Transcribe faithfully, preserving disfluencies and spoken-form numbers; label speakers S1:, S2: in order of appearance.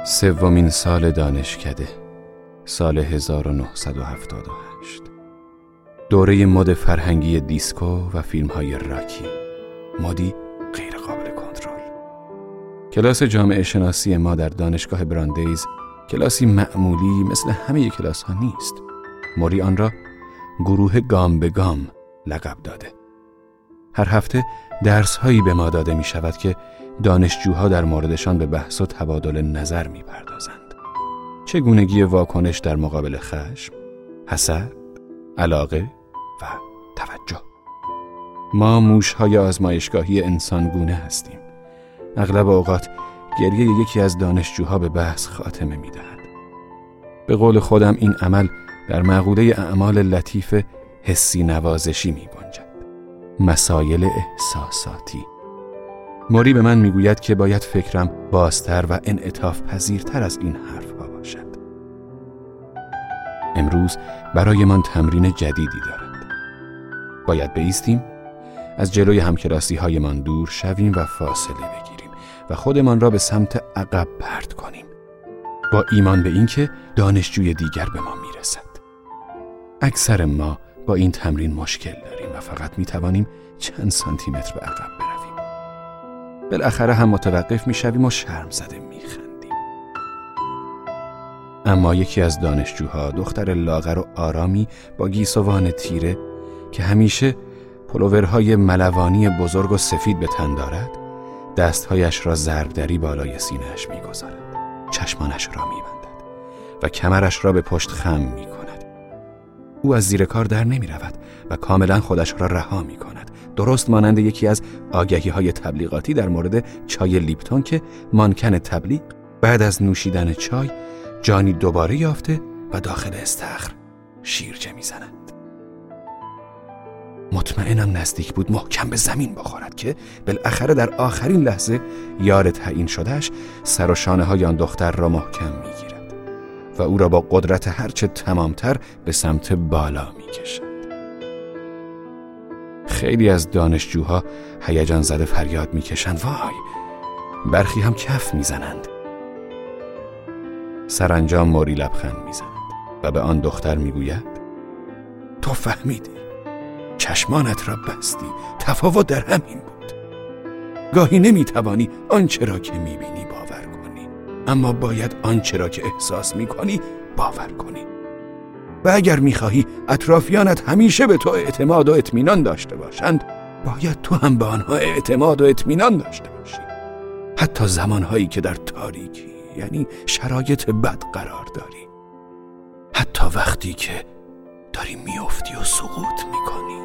S1: سومین سال دانشکده، سال هزار و نهصد و هفتاد و هشت. دوره مد فرهنگی دیسکو و فیلم‌های راکی، مدی غیر قابل کنترل. کلاس جامعه شناسی ما در دانشگاه براندیز کلاسی معمولی مثل همه کلاس‌ها نیست. موری آن را گروه گام به گام لقب داده. هر هفته درس‌هایی به ما داده می‌شود که دانشجوها در موردشان به بحث و تبادل نظر می‌پردازند. چگونگی واکنش در مقابل خشم، حسد، علاقه و توجه. ما موش‌های آزمایشگاهی انسانگونه هستیم. اغلب اوقات گریه یکی از دانشجوها به بحث خاتمه می‌دهد. به قول خودم این عمل در مقوله اعمال لطیف حسی نوازشی می‌گنجد. مسائل احساساتی. موری به من میگوید که باید فکرم بازتر و انعطاف پذیرتر از این حرف‌ها باشد. امروز برایمان تمرین جدیدی دارد. باید بایستیم، از جلوی همکلاسی هایمان دور شویم و فاصله بگیریم و خودمان را به سمت عقب پرت کنیم، با ایمان به این که دانشجوی دیگر به ما میرسد. اکثر ما با این تمرین مشکل داریم و فقط میتوانیم چند سانتی متر به عقب برویم. بالاخره هم متوقف میشویم و شرم زده میخندیم. اما یکی از دانشجوها، دختر لاغر و آرامی با گیسوان تیره که همیشه پلوورهای ملوانی بزرگ و سفید به تن دارد، دستهایش را ضربدری بالای سینه‌اش میگذارد، چشمانش را میبندد و کمرش را به پشت خم میکند. او از زیر کار در نمی رود و کاملا خودش را رها می کند، درست مانند یکی از آگهی های تبلیغاتی در مورد چای لیپتون که مانکن تبلیغ بعد از نوشیدن چای جانی دوباره یافته و داخل استخر شیرجه می زند. مطمئنم نزدیک بود محکم به زمین بخورد که بالاخره در آخرین لحظه یار تعیین شدهش سر و شانه های آن دختر را محکم می گیرد و او را با قدرت هرچه تمامتر به سمت بالا می کشد. خیلی از دانشجوها هیجان زده فریاد می کشند وای، برخی هم کف می زنند. سرانجام موری لبخند می زند و به آن دختر می گوید تو فهمیدی، چشمانت را بستی، تفاوت در همین بود. گاهی نمی توانی آنچه را که می بینی باور کنی، اما باید آنچه را که احساس می کنی باور کنی. و اگر می خواهی اطرافیانت همیشه به تو اعتماد و اطمینان داشته باشند، باید تو هم به آنها اعتماد و اطمینان داشته باشی. حتی زمانهایی که در تاریکی، یعنی شرایط بد قرار داری. حتی وقتی که داری میافتی و سقوط میکنی.